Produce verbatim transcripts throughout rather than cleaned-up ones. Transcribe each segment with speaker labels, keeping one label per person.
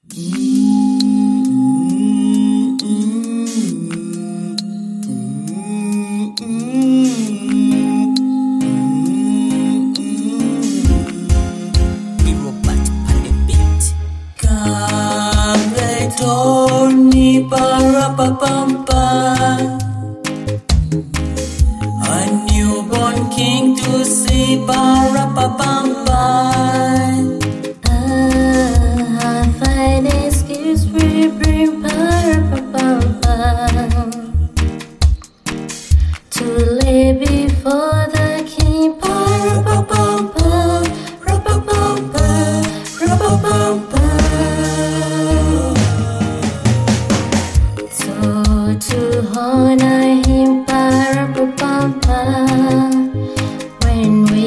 Speaker 1: Tony Parapapampa, a newborn king to see Parapapampa.
Speaker 2: Ah, fine excuse we bring Parapapampa to lay before the king. Parapapampa, Rapapampa, Rapapampa. To honor him, Parapapampa, when we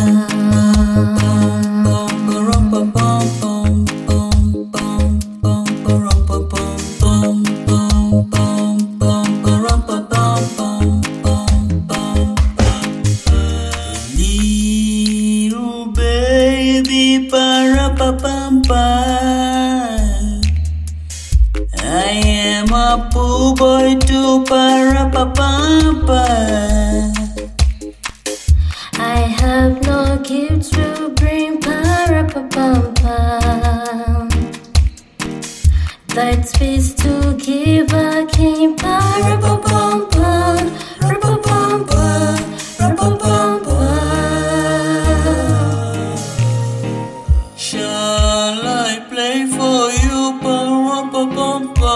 Speaker 1: little baby Parapapampa, I am a poor boy to Parapapampa.
Speaker 2: I have no gifts to bring, Parapapampa, that speaks to give a king. Parapapampa, Rapapampa, Rapapampa.
Speaker 1: Shall I play for you, Parapapampa?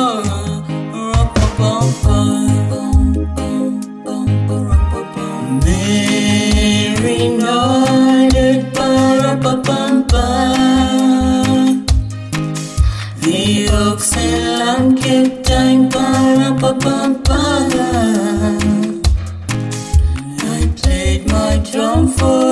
Speaker 1: Mary nodded, Parapapampa. The oaks and lamb kept time, Parapapampa. I played my drum for